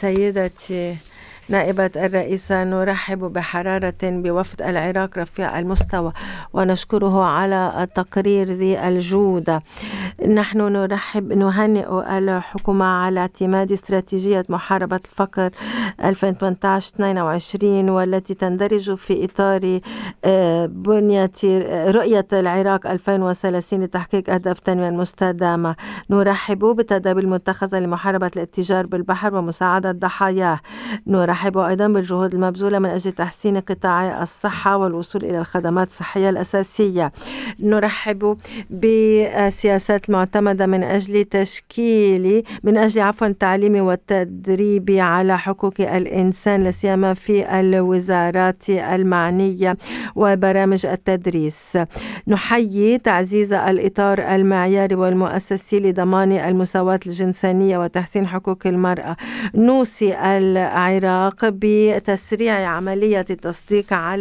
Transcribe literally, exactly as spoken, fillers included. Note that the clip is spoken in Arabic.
سيدتي نائبة الرئيسة، نرحب بحرارة بوفد العراق رفيع المستوى ونشكره على التقرير ذي الجودة. نحن نرحب نهنئ الحكومة على اعتماد استراتيجية محاربة الفقر ألفين وثمانية عشر اثنين وعشرين، والتي تندرج في إطار بنية رؤية العراق ألفين وثلاثين لتحقيق أهداف التنمية المستدامة. نرحب بالتدابير المتخذة لمحاربة الاتجار بالبحر ومساعدة ضحاياه. نرحب أيضا بالجهود المبذولة من أجل تحسين قطاع الصحة والوصول إلى الخدمات الصحية الأساسية. نرحب بالسياسات المعتمدة من أجل تشكيل من أجل عفوا التعليم والتدريب على حقوق الإنسان، لا سيما في الوزارات المعنية وبرامج التدريس. نحيي تعزيز الإطار المعياري والمؤسسي لضمان المساواة الجنسية وتحسين حقوق المرأة. نوصي العراق بتسريع عملية التصديق على